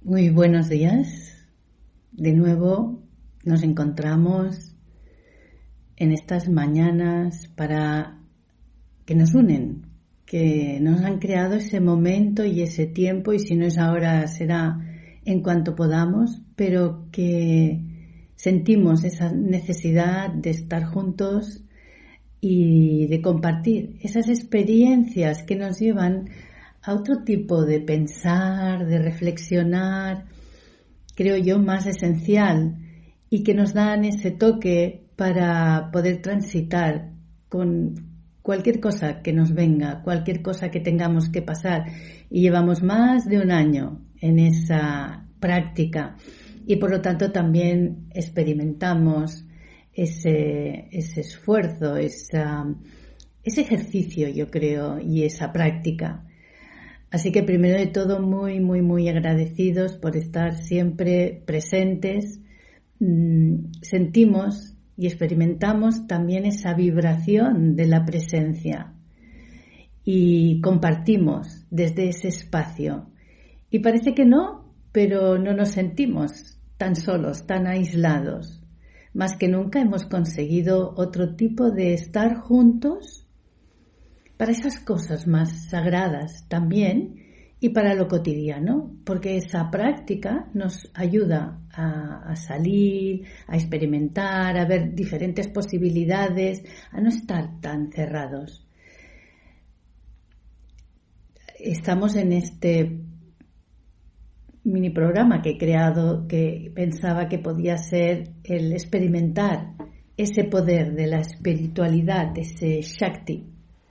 Muy buenos días. De nuevo nos encontramos en estas mañanas que nos unen, que nos han creado ese momento y ese tiempo, y si no es ahora será en cuanto podamos, pero que sentimos esa necesidad de estar juntos y de compartir esas experiencias que nos llevan a otro tipo de pensar, de reflexionar, creo yo, más esencial, y que nos dan ese toque para poder transitar con cualquier cosa que nos venga, cualquier cosa que tengamos que pasar. Y llevamos más de un año en esa práctica y por lo tanto también experimentamos ese esfuerzo, ese ejercicio, yo creo, y esa práctica. Así que primero de todo muy agradecidos por estar siempre presentes. Sentimos y experimentamos también esa vibración de la presencia y compartimos desde ese espacio. Y parece que no, pero no nos sentimos tan solos, tan aislados. Más que nunca hemos conseguido otro tipo de estar juntos para esas cosas más sagradas también y para lo cotidiano, porque esa práctica nos ayuda a salir, a experimentar, a ver diferentes posibilidades, a no estar tan cerrados. Estamos en este mini programa que he creado, que pensaba que podía ser el experimentar ese poder de la espiritualidad, ese Shakti.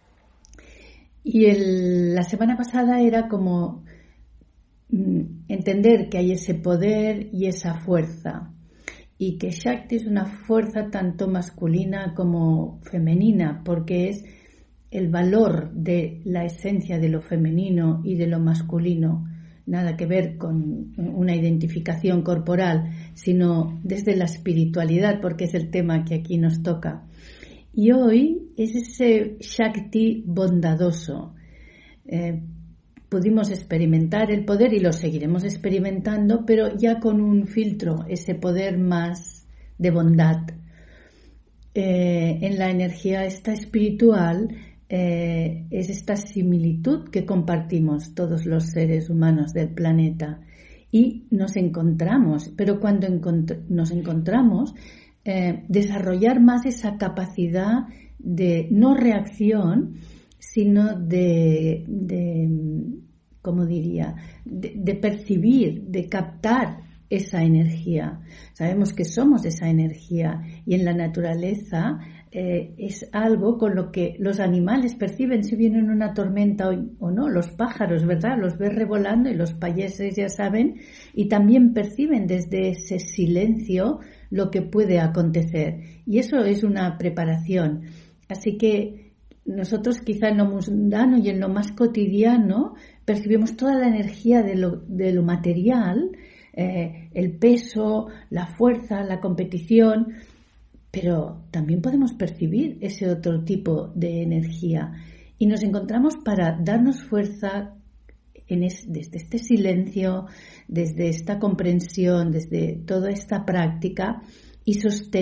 Y la semana pasada era como entender que hay ese poder y esa fuerza, y que Shakti es una fuerza tanto masculina como femenina, porque es el valor de la esencia de lo femenino y de lo masculino, nada que ver con una identificación corporal, sino desde la espiritualidad, porque es el tema que aquí nos toca. Y hoy es ese Shakti bondadoso. Pudimos experimentar el poder y lo seguiremos experimentando, pero ya con un filtro, ese poder más de bondad. En la energía esta espiritual es esta similitud que compartimos todos los seres humanos del planeta y nos encontramos, pero cuando nos encontramos, desarrollar más esa capacidad de no reacción, sino de ¿cómo diría?, de percibir, de captar esa energía. Sabemos que somos esa energía y en la naturaleza es algo con lo que los animales perciben si viene una tormenta o no. Los pájaros, ¿verdad?, los ves revolando, y los payeses ya saben, y también perciben desde ese silencio lo que puede acontecer, y eso es una preparación. Así que nosotros quizá en lo mundano y en lo más cotidiano percibimos toda la energía de lo material, el peso, la fuerza, la competición, pero también podemos percibir ese otro tipo de energía y nos encontramos para darnos fuerza desde este silencio, desde esta comprensión, desde toda esta práctica, y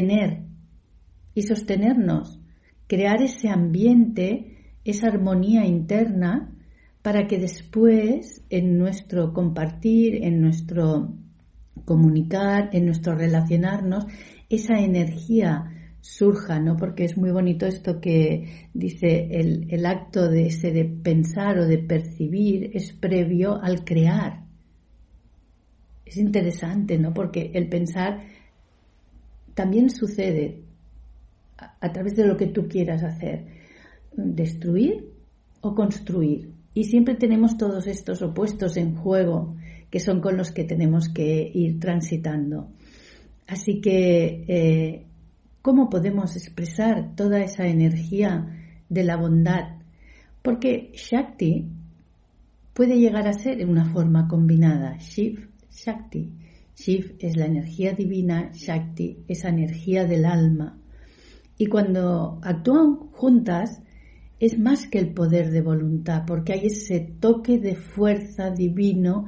sostenernos, crear ese ambiente, esa armonía interna, para que después en nuestro compartir, en nuestro comunicar, en nuestro relacionarnos, esa energía surja, ¿no? Porque es muy bonito esto que dice el acto de pensar o de percibir es previo al crear. Es interesante, ¿no? Porque el pensar también sucede a través de lo que tú quieras hacer, destruir o construir. Y siempre tenemos todos estos opuestos en juego, que son con los que tenemos que ir transitando. Así que, ¿cómo podemos expresar toda esa energía de la bondad? Porque Shakti puede llegar a ser en una forma combinada, Shiv, Shakti. Shiv es la energía divina, Shakti, esa energía del alma. Y cuando actúan juntas, es más que el poder de voluntad, porque hay ese toque de fuerza divino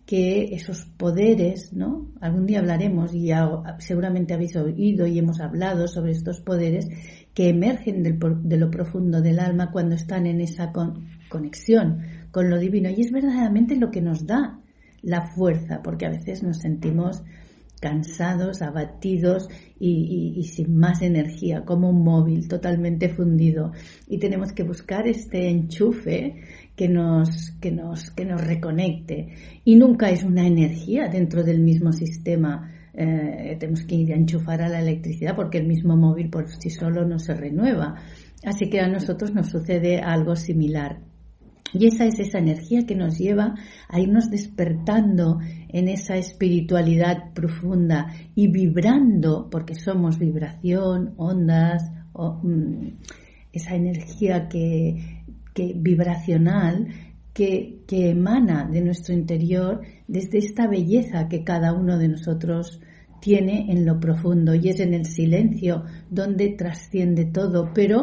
que esos poderes, ¿no? Algún día hablaremos y ya seguramente habéis oído y hemos hablado sobre estos poderes que emergen de lo profundo del alma cuando están en esa conexión con lo divino, y es verdaderamente lo que nos da la fuerza, porque a veces nos sentimos cansados, abatidos y sin más energía, como un móvil totalmente fundido, y tenemos que buscar este enchufe que nos reconecte, y nunca es una energía dentro del mismo sistema. Tenemos que ir a enchufar a la electricidad porque el mismo móvil por sí solo no se renueva, así que a nosotros nos sucede algo similar. Y esa es esa energía que nos lleva a irnos despertando en esa espiritualidad profunda y vibrando, porque somos vibración, ondas, esa energía vibracional que emana de nuestro interior desde esta belleza que cada uno de nosotros tiene en lo profundo, y es en el silencio donde trasciende todo, pero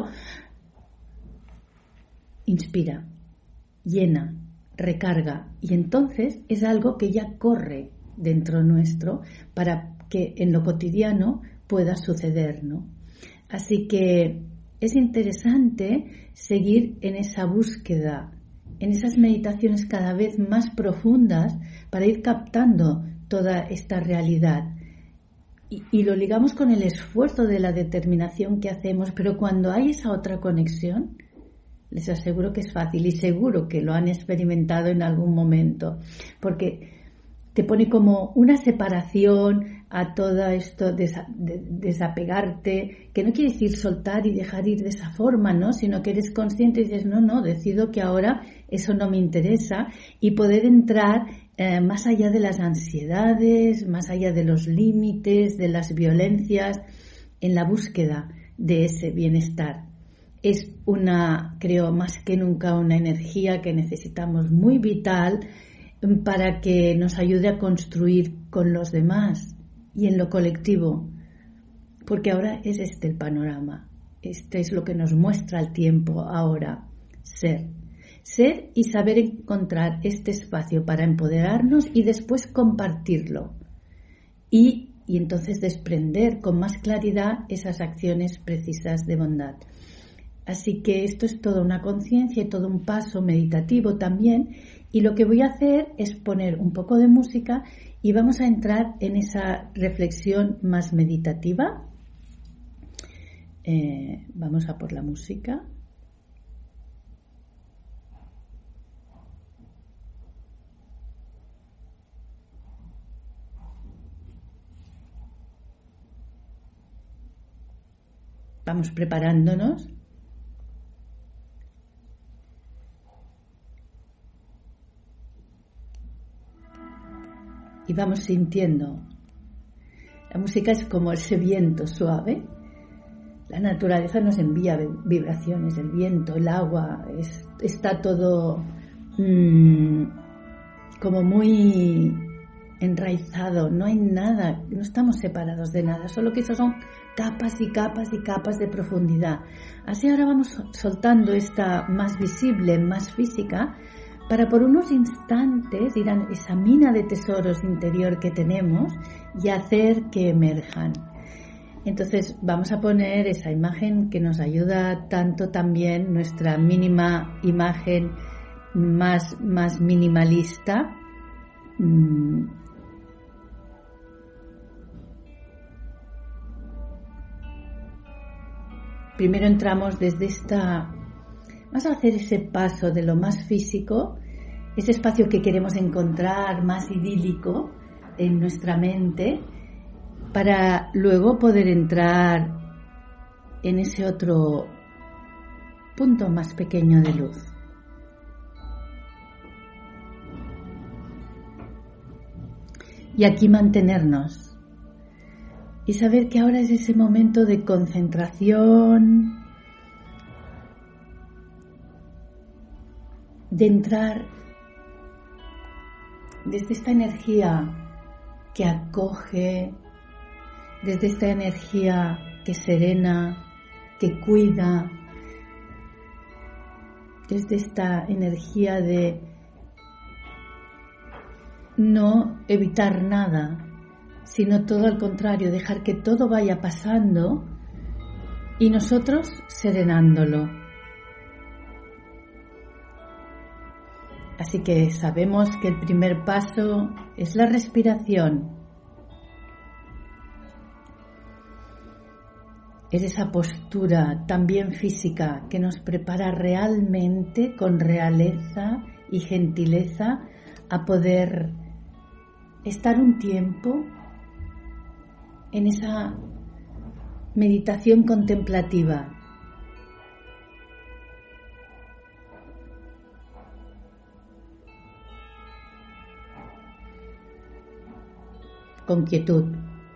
inspira, llena, recarga, y entonces es algo que ya corre dentro nuestro para que en lo cotidiano pueda suceder, ¿no? Así que es interesante seguir en esa búsqueda, en esas meditaciones cada vez más profundas para ir captando toda esta realidad. Y lo ligamos con el esfuerzo de la determinación que hacemos, pero cuando hay esa otra conexión, les aseguro que es fácil, y seguro que lo han experimentado en algún momento, porque te pone como una separación a todo esto, desapegarte, que no quiere decir soltar y dejar ir de esa forma, ¿no? Sino que eres consciente y dices, no, decido que ahora eso no me interesa, y poder entrar más allá de las ansiedades, más allá de los límites, de las violencias, en la búsqueda de ese bienestar. Es creo más que nunca, una energía que necesitamos muy vital para que nos ayude a construir con los demás y en lo colectivo, porque ahora es este el panorama, este es lo que nos muestra el tiempo ahora, ser y saber encontrar este espacio para empoderarnos y después compartirlo, y entonces desprender con más claridad esas acciones precisas de bondad. Así que esto es toda una conciencia y todo un paso meditativo también, y lo que voy a hacer es poner un poco de música y vamos a entrar en esa reflexión más meditativa. Vamos a por la música. Vamos preparándonos. Y vamos sintiendo. La música es como ese viento suave. La naturaleza nos envía vibraciones, el viento, el agua, está todo como muy enraizado, no hay nada, no estamos separados de nada, solo que eso son capas y capas y capas de profundidad. Así ahora vamos soltando esta más visible, más física, para por unos instantes ir a esa mina de tesoros interior que tenemos y hacer que emerjan. Entonces vamos a poner esa imagen que nos ayuda tanto también, nuestra mínima imagen más minimalista. Primero entramos desde vamos a hacer ese paso de lo más físico, ese espacio que queremos encontrar más idílico en nuestra mente, para luego poder entrar en ese otro punto más pequeño de luz. Y aquí mantenernos y saber que ahora es ese momento de concentración, de entrar desde esta energía que acoge, desde esta energía que serena, que cuida, desde esta energía de no evitar nada, sino todo al contrario, dejar que todo vaya pasando y nosotros serenándolo. Así que sabemos que el primer paso es la respiración. Es esa postura también física que nos prepara realmente con realeza y gentileza a poder estar un tiempo en esa meditación contemplativa. Con quietud.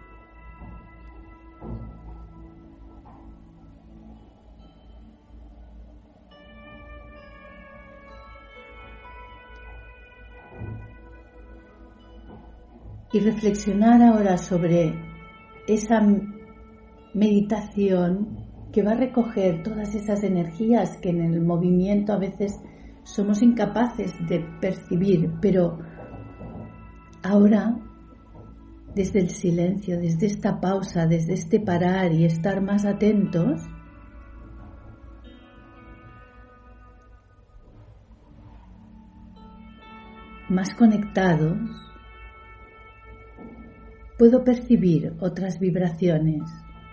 Y reflexionar ahora sobre esa meditación que va a recoger todas esas energías que en el movimiento a veces somos incapaces de percibir, pero ahora desde el silencio, desde esta pausa, desde este parar y estar más atentos, más conectados, puedo percibir otras vibraciones.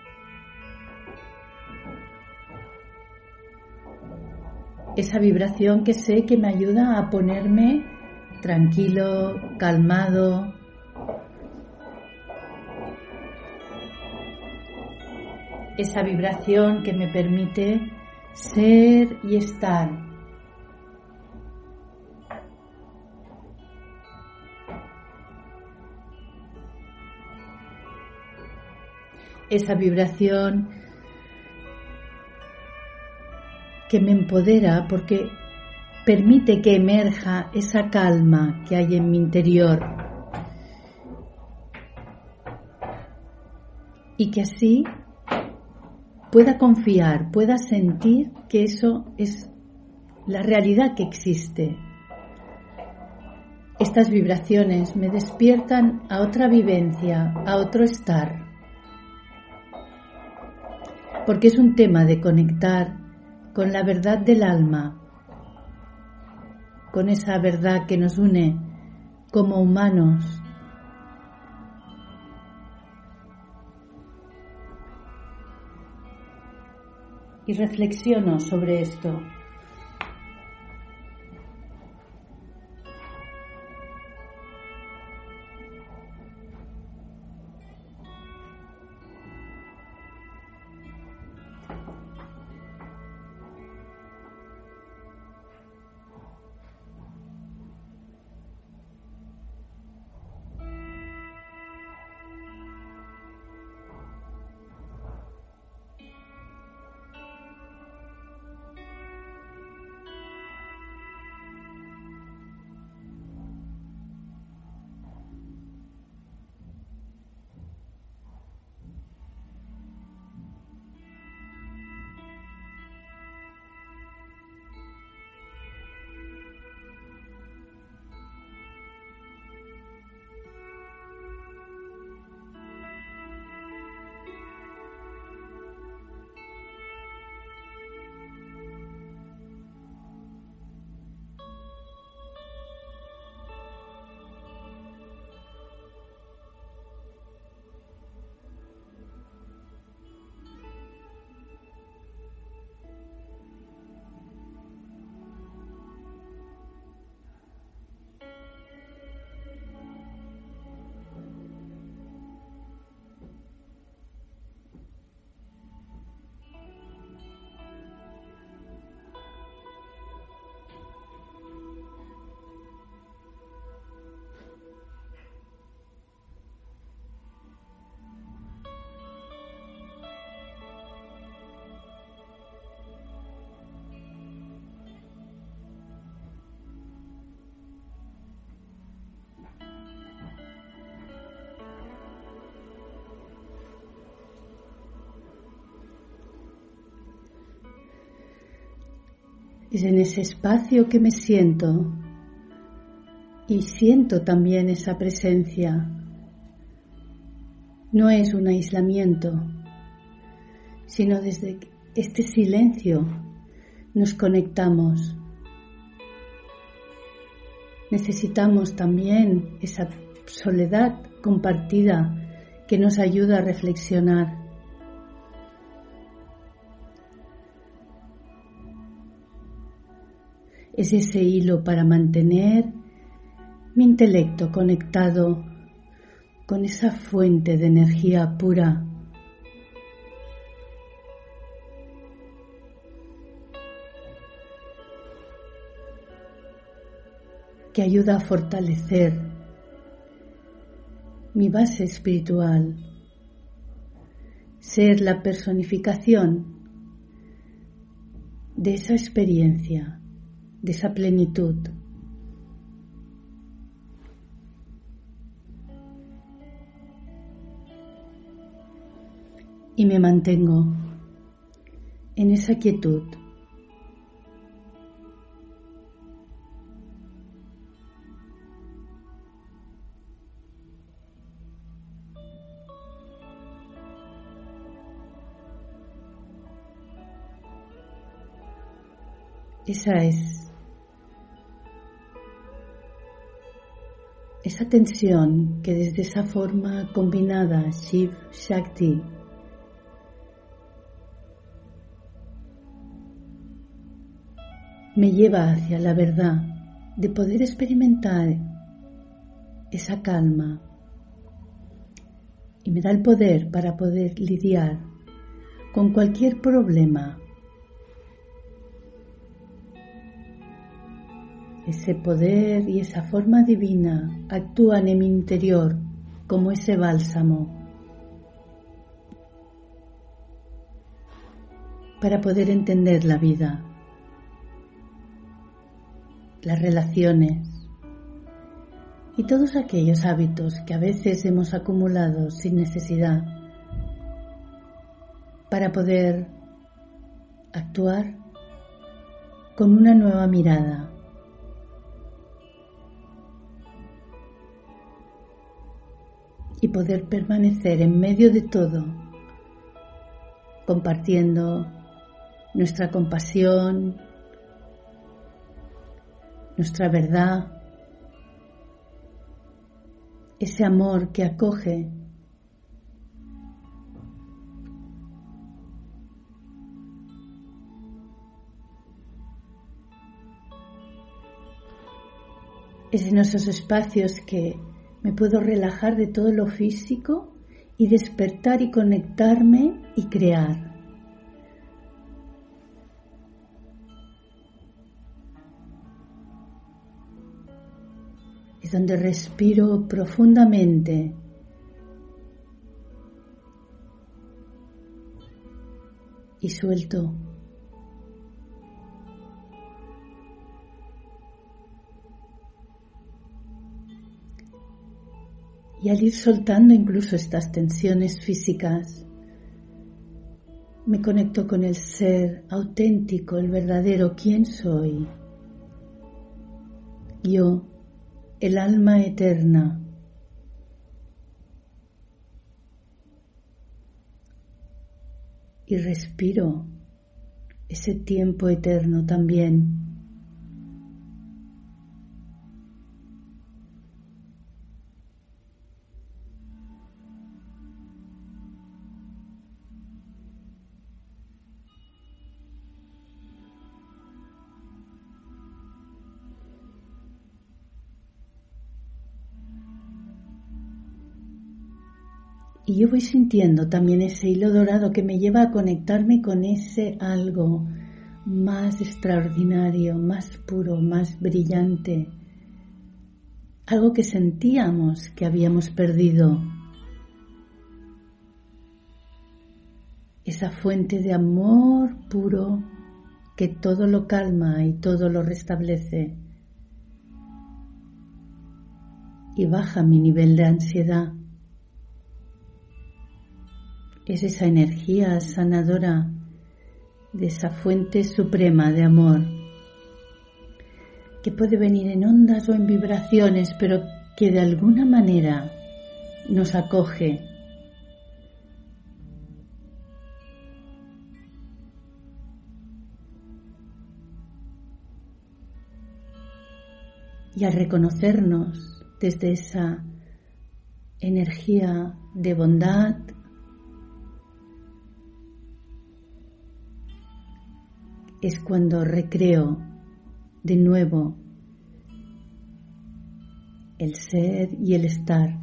Esa vibración que sé que me ayuda a ponerme tranquilo, calmado. Esa vibración que me permite ser y estar. Esa vibración que me empodera porque permite que emerja esa calma que hay en mi interior y que así pueda confiar, pueda sentir que eso es la realidad que existe. Estas vibraciones me despiertan a otra vivencia, a otro estar. Porque es un tema de conectar con la verdad del alma, con esa verdad que nos une como humanos. Y reflexiono sobre esto. Es en ese espacio que me siento y siento también esa presencia. No es un aislamiento, sino desde este silencio nos conectamos. Necesitamos también esa soledad compartida que nos ayuda a reflexionar. Es ese hilo para mantener mi intelecto conectado con esa fuente de energía pura. Que ayuda a fortalecer mi base espiritual, ser la personificación de esa experiencia, de esa plenitud. Y me mantengo en esa quietud. Esa es esa tensión que desde esa forma combinada Shiv Shakti me lleva hacia la verdad de poder experimentar esa calma y me da el poder para poder lidiar con cualquier problema. Ese poder y esa forma divina actúan en mi interior como ese bálsamo para poder entender la vida, las relaciones y todos aquellos hábitos que a veces hemos acumulado sin necesidad para poder actuar con una nueva mirada. Y poder permanecer en medio de todo, compartiendo nuestra compasión, nuestra verdad, ese amor que acoge. Es en esos espacios que me puedo relajar de todo lo físico y despertar y conectarme y crear. Es donde respiro profundamente y suelto. Y al ir soltando incluso estas tensiones físicas, me conecto con el ser auténtico, el verdadero, quién soy. Yo, el alma eterna. Y respiro ese tiempo eterno también. Y yo voy sintiendo también ese hilo dorado que me lleva a conectarme con ese algo más extraordinario, más puro, más brillante. Algo que sentíamos que habíamos perdido. Esa fuente de amor puro que todo lo calma y todo lo restablece. Y baja mi nivel de ansiedad. Es esa energía sanadora de esa fuente suprema de amor. que puede venir en ondas o en vibraciones, pero que de alguna manera nos acoge. Y al reconocernos desde esa energía de bondad, es cuando recreo de nuevo el ser y el estar.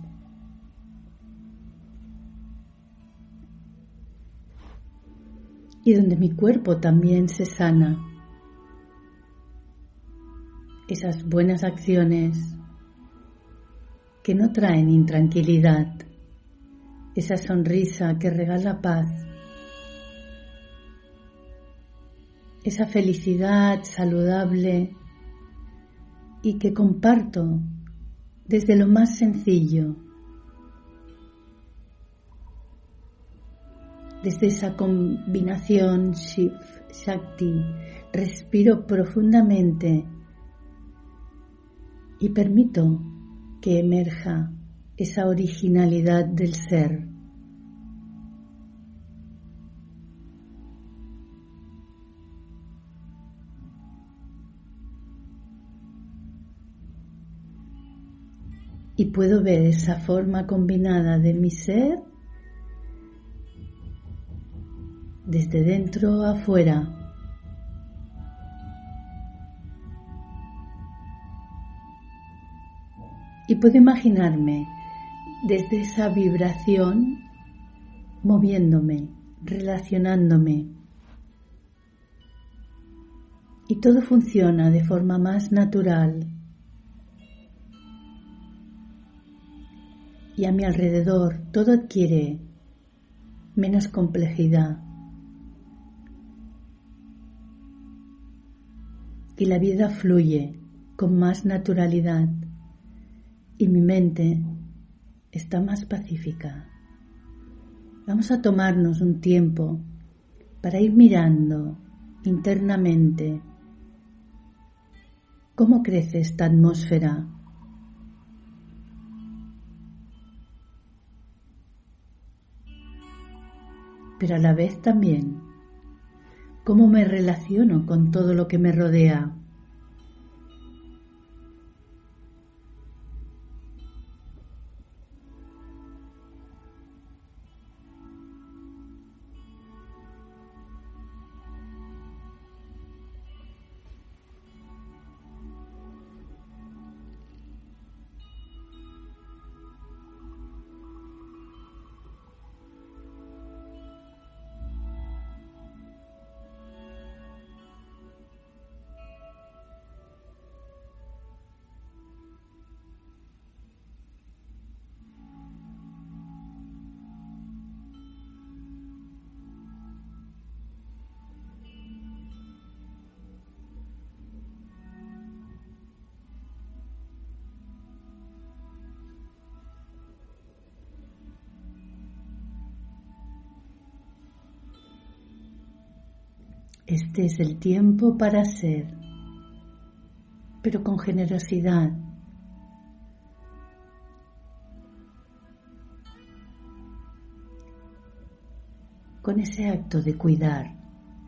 Y donde mi cuerpo también se sana. Esas buenas acciones que no traen intranquilidad, esa sonrisa que regala paz, esa felicidad saludable y que comparto desde lo más sencillo, desde esa combinación Shiv-Shakti. Respiro profundamente y permito que emerja esa originalidad del ser. Y puedo ver esa forma combinada de mi ser desde dentro a afuera. Y puedo imaginarme desde esa vibración moviéndome, relacionándome. Y todo funciona de forma más natural. Y a mi alrededor todo adquiere menos complejidad. Y la vida fluye con más naturalidad. Y mi mente está más pacífica. Vamos a tomarnos un tiempo para ir mirando internamente cómo crece esta atmósfera. Pero a la vez también cómo me relaciono con todo lo que me rodea. Este es el tiempo para ser, pero con generosidad. Con ese acto de cuidar.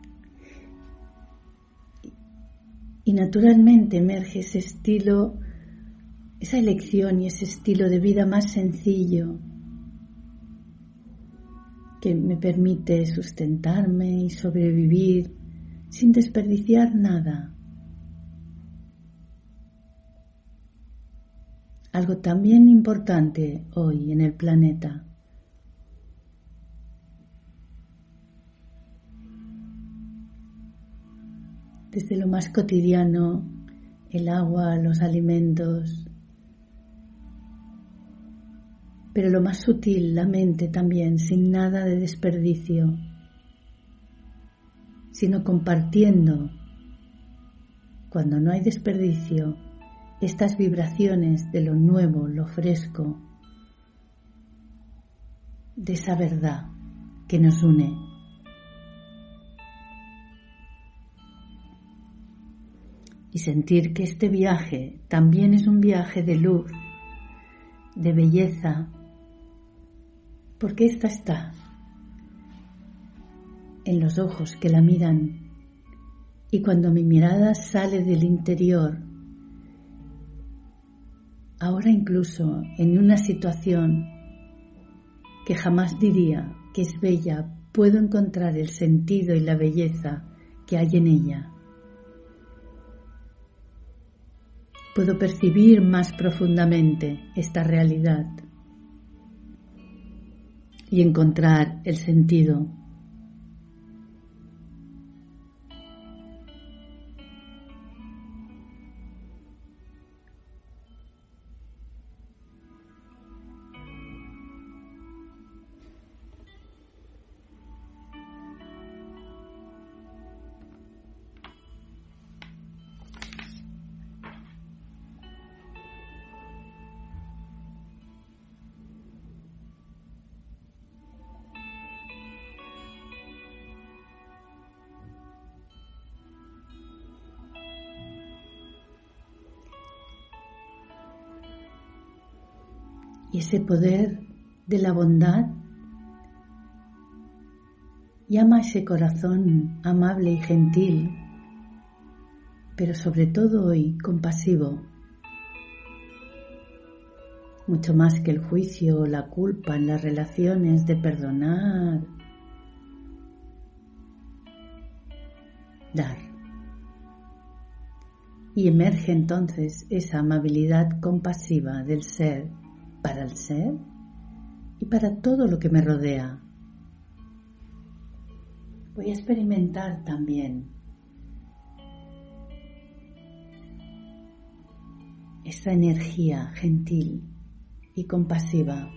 Y naturalmente emerge ese estilo, esa elección y ese estilo de vida más sencillo que me permite sustentarme y sobrevivir sin desperdiciar nada. Algo también importante hoy en el planeta. Desde lo más cotidiano, el agua, los alimentos, pero lo más sutil, la mente también, sin nada de desperdicio, sino compartiendo, cuando no hay desperdicio, estas vibraciones de lo nuevo, lo fresco, de esa verdad que nos une. Y y sentir que este viaje también es un viaje de luz, de belleza, porque esta está en los ojos que la miran, y cuando mi mirada sale del interior, ahora incluso en una situación que jamás diría que es bella, puedo encontrar el sentido y la belleza que hay en ella. Puedo percibir más profundamente esta realidad y encontrar el sentido. Y ese poder de la bondad llama a ese corazón amable y gentil, pero sobre todo hoy compasivo, mucho más que el juicio o la culpa en las relaciones, de perdonar, dar. Y emerge entonces esa amabilidad compasiva del ser para el ser y para todo lo que me rodea. Voy a experimentar también esa energía gentil y compasiva.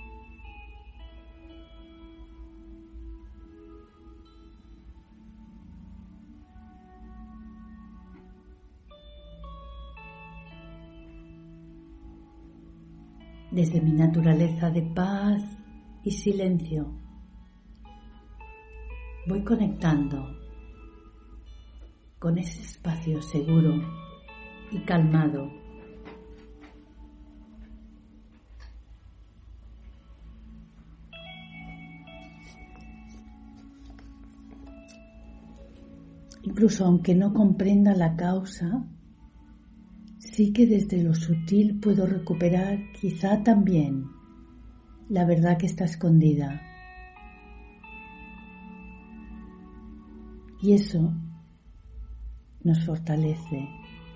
Desde mi naturaleza de paz y silencio, voy conectando con ese espacio seguro y calmado. Incluso aunque no comprenda la causa, sí que desde lo sutil puedo recuperar quizá también la verdad que está escondida. Y eso nos fortalece.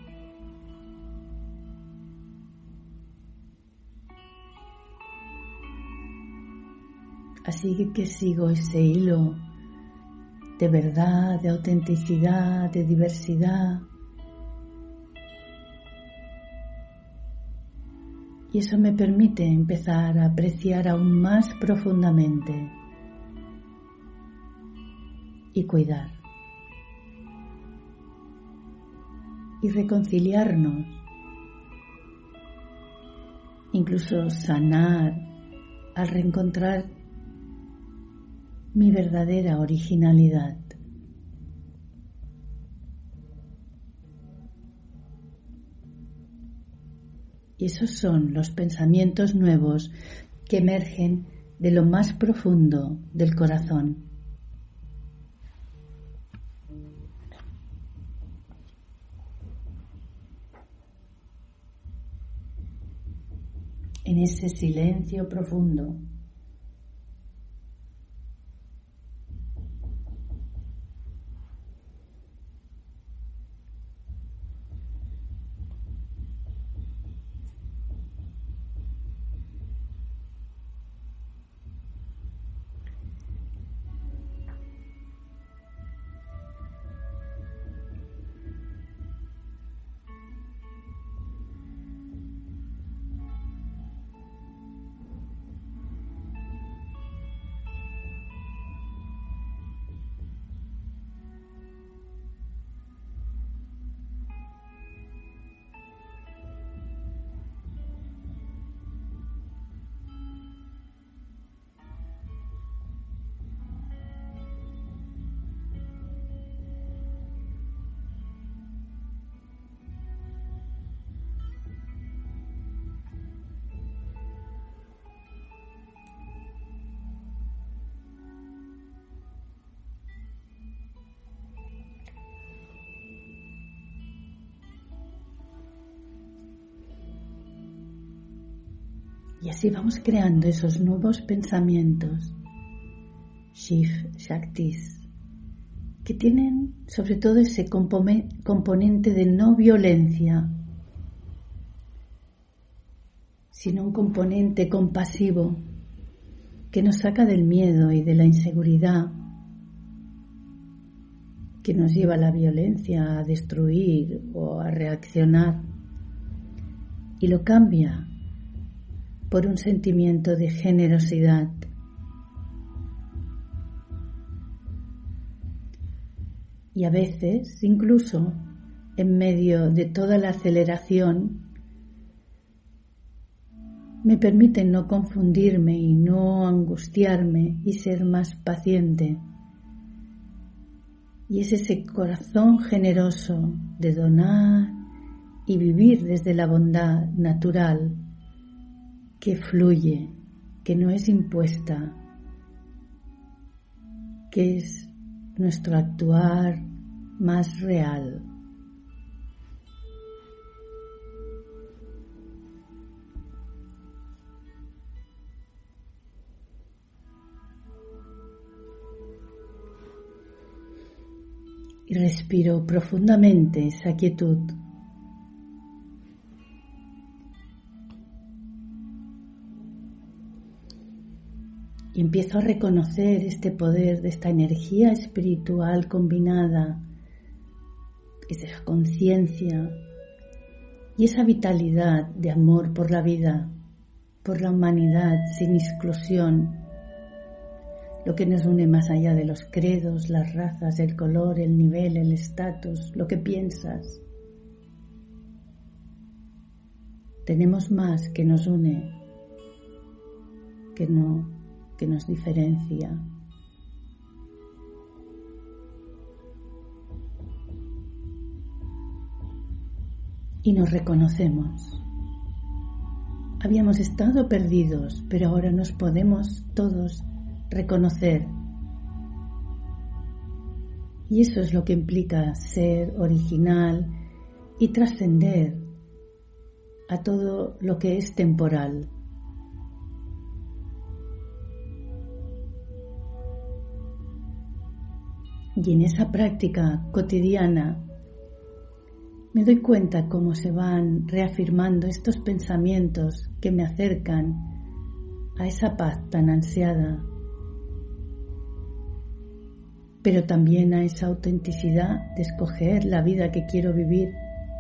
Así que sigo ese hilo de verdad, de autenticidad, de diversidad. Y eso me permite empezar a apreciar aún más profundamente y cuidar y reconciliarnos, incluso sanar al reencontrar mi verdadera originalidad. Y esos son los pensamientos nuevos que emergen de lo más profundo del corazón. En ese silencio profundo, Y así vamos creando esos nuevos pensamientos, Shiv Shaktis, que tienen sobre todo ese componente de no violencia, sino un componente compasivo que nos saca del miedo y de la inseguridad, que nos lleva a la violencia, a destruir o a reaccionar, y lo cambia por un sentimiento de generosidad. Y a veces, incluso en medio de toda la aceleración, me permite no confundirme y no angustiarme y ser más paciente. Y es ese corazón generoso de donar y vivir desde la bondad natural que fluye, que no es impuesta, que es nuestro actuar más real. Y respiro profundamente esa quietud. Y empiezo a reconocer este poder de esta energía espiritual combinada, esa conciencia y esa vitalidad de amor por la vida, por la humanidad sin exclusión, lo que nos une más allá de los credos, las razas, el color, el nivel, el estatus, lo que piensas. Tenemos más que nos une, que nos diferencia. Y nos reconocemos. Habíamos estado perdidos, pero ahora nos podemos todos reconocer. Y eso es lo que implica ser original y trascender a todo lo que es temporal. Y en esa práctica cotidiana me doy cuenta cómo se van reafirmando estos pensamientos que me acercan a esa paz tan ansiada, pero también a esa autenticidad de escoger la vida que quiero vivir.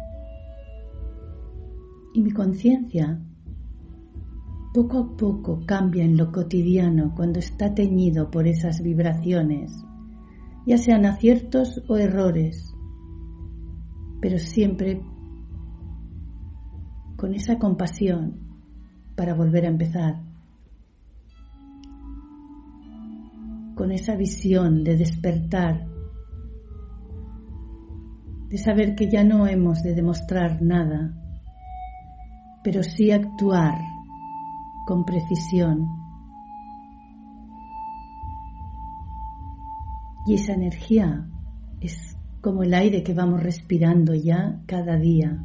Y mi conciencia poco a poco cambia en lo cotidiano cuando está teñido por esas vibraciones, ya sean aciertos o errores, pero siempre con esa compasión para volver a empezar, con esa visión de despertar, de saber que ya no hemos de demostrar nada, pero sí actuar con precisión. Y esa energía es como el aire que vamos respirando ya cada día.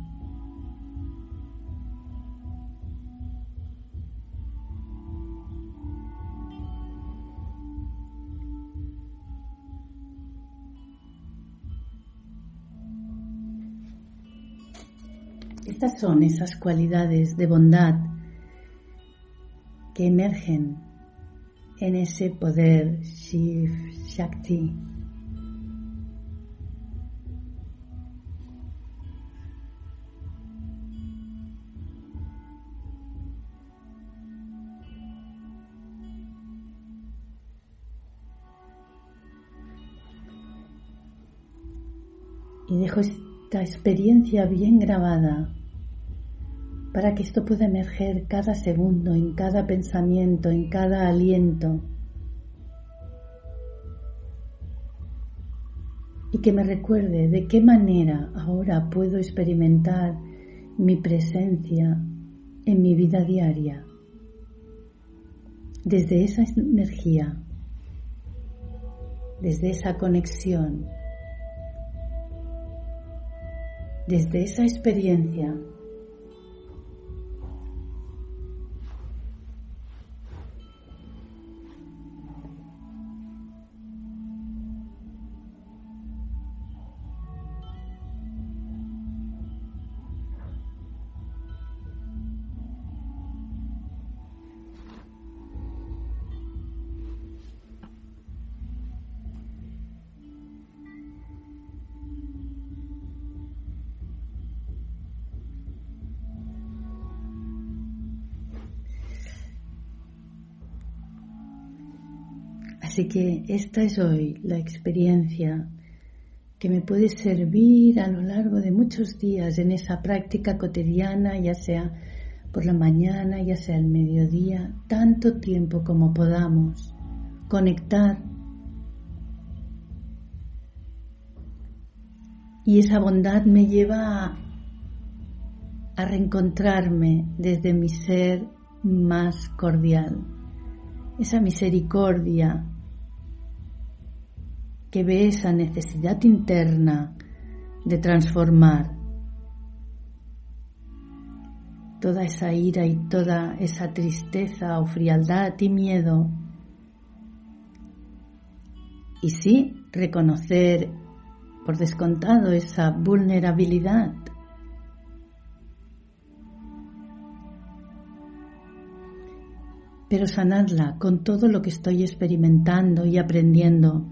Estas son esas cualidades de bondad que emergen en ese poder Shiv Shakti. Y dejo esta experiencia bien grabada para que esto pueda emerger cada segundo, en cada pensamiento, en cada aliento, y que me recuerde de qué manera ahora puedo experimentar mi presencia en mi vida diaria, desde esa energía, desde esa conexión, desde esa experiencia. Así que esta es hoy la experiencia que me puede servir a lo largo de muchos días en esa práctica cotidiana, ya sea por la mañana, ya sea al mediodía, tanto tiempo como podamos conectar. Y esa bondad me lleva a reencontrarme desde mi ser más cordial, esa misericordia que ve esa necesidad interna de transformar toda esa ira y toda esa tristeza o frialdad y miedo. Y sí, reconocer por descontado esa vulnerabilidad. Pero sanarla con todo lo que estoy experimentando y aprendiendo,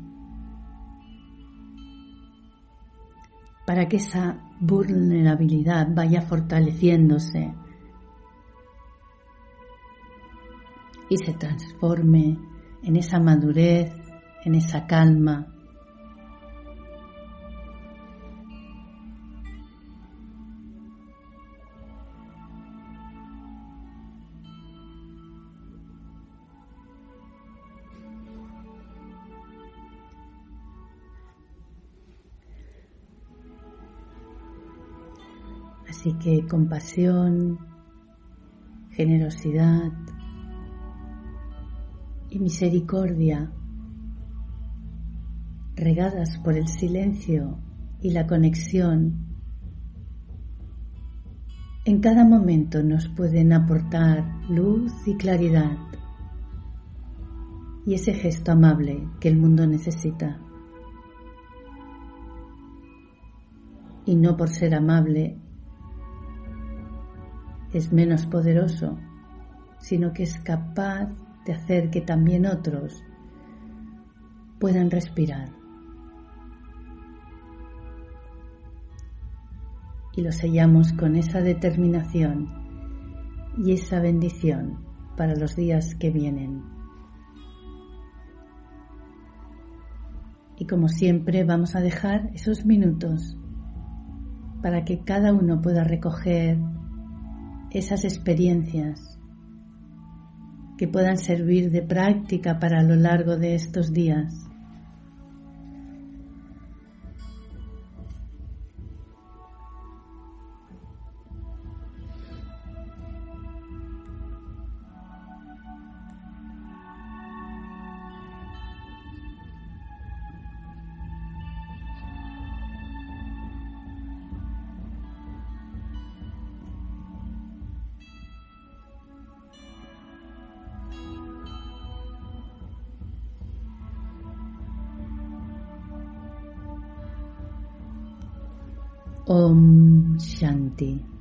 para que esa vulnerabilidad vaya fortaleciéndose y se transforme en esa madurez, en esa calma. Así que compasión, generosidad y misericordia, regadas por el silencio y la conexión, en cada momento nos pueden aportar luz y claridad y ese gesto amable que el mundo necesita. Y no por ser amable es menos poderoso, sino que es capaz de hacer que también otros puedan respirar. Y lo sellamos con esa determinación y esa bendición para los días que vienen. Y como siempre vamos a dejar esos minutos para que cada uno pueda recoger esas experiencias que puedan servir de práctica para lo largo de estos días. Om Shanti.